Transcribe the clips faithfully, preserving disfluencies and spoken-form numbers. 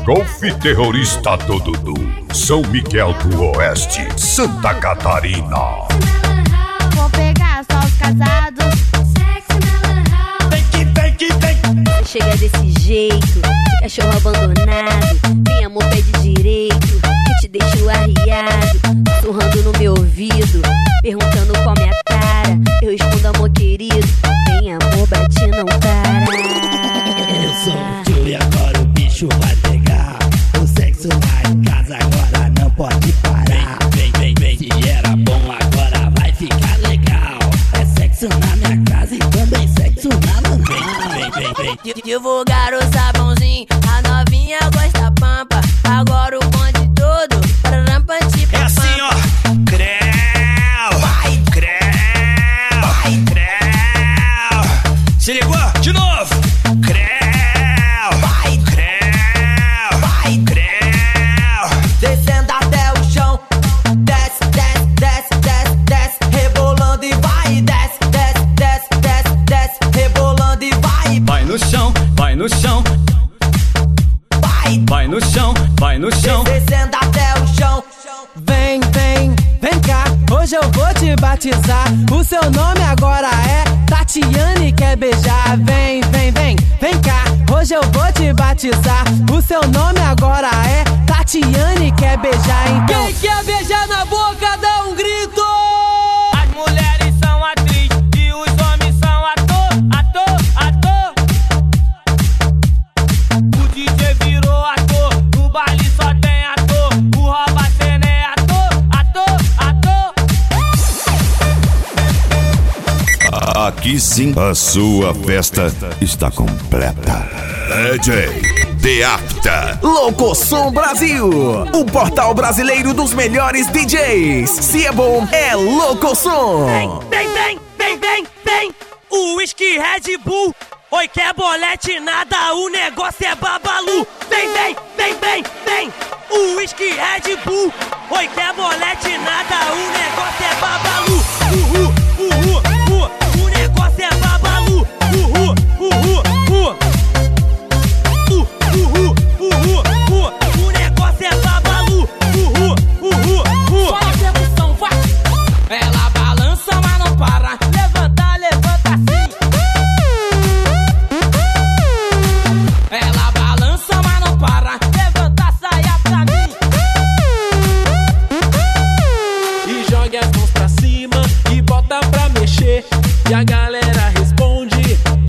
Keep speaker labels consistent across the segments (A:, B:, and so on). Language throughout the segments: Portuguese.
A: Golf Terrorista do Dudu, São Miguel do Oeste, Santa Catarina.
B: Vou pegar só os casados.
C: Vem que vem que vem.
D: Chega desse jeito, cachorro abandonado. Tem amor, pede direito, que te deixo arriado. Sussurrando no meu ouvido, perguntando qual minha tara. Eu respondo, amor querido, tem amor, bate não para.
C: Eu sou o tio e agora o bicho vai pegar. O sexo lá em casa agora não pode parar. Vem, vem, vem, se era bom agora vai ficar legal. É sexo na minha casa e também sexo na mamãe. Vem, vem, vem, vem.
D: Divulgar o sabãozinho, a novinha gosta pampa. Agora o bonde todo, para rampante pra
C: é assim, ó. Creu, vai, creu, vai, creu. Se ligou? De novo. Creu, vai, creu, vai, creu. Descendo até o chão. Desce, desce, desce, desce, desce. Rebolando e vai, desce, desce, desce, desce, desce. Rebolando e vai.
E: Vai no chão, vai no chão.
C: Vai,
E: vai no chão, vai no chão.
C: Descendo até o chão.
F: Vem, vem, vem cá, hoje eu vou te batizar. O seu nome agora é Tatiane, quer beijar. Vem, vem, vem, vem cá, hoje eu vou te batizar. O seu nome agora é Tatiane, quer beijar. Então
G: quem quer beijar na boca dá um grito.
H: As mulheres são atriz e os homens são ator, ator, ator. O D J virou ator, no baile só tem ator. O rouba cena é ator, ator, ator.
A: Aqui sim, a sua festa está completa. D J Deapta.
I: Locosom Brasil, o portal brasileiro dos melhores D Js. Se é bom, é Locosom.
H: Vem, vem, vem, vem, vem, vem. O whisky Red Bull. Oi, quer bolete nada, o negócio é babalu. Vem, vem, vem, vem, vem. O whisky Red Bull. Oi, quer bolete nada, o negócio é babalu. Uhul, uhul, uhul. O negócio é babalu. Uhul, uhul, uhul. Uhul, uhul, uhul. O negócio é babalu. Uhul, uhul, uhul.
G: Só a execução, vai. Ela balança, mas não para.
H: Levanta, levanta assim.
G: Ela balança, mas não para.
H: Levanta a saia pra mim.
G: E joga as mãos pra cima e bota pra mexer. E a galera responde.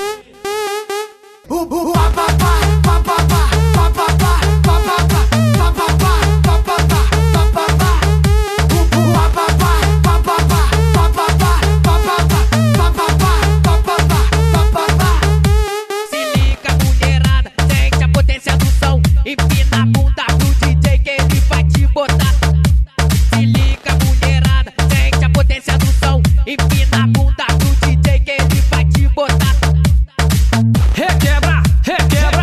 H: Se liga, mulherada, sente a potência do som. Empina a bunda pro D J que ele vai te botar. Se liga, mulherada, sente a potência do som. Empina a bunda pro D J que ele vai te botar.
E: Requebra, requebra,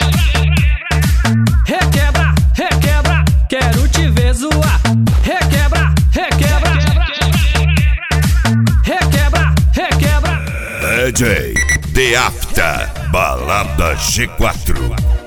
E: requebra, requebra. Quero te ver zoar. Requebra, requebra, requebra, requebra.
A: D J Deapta, Balada G quatro.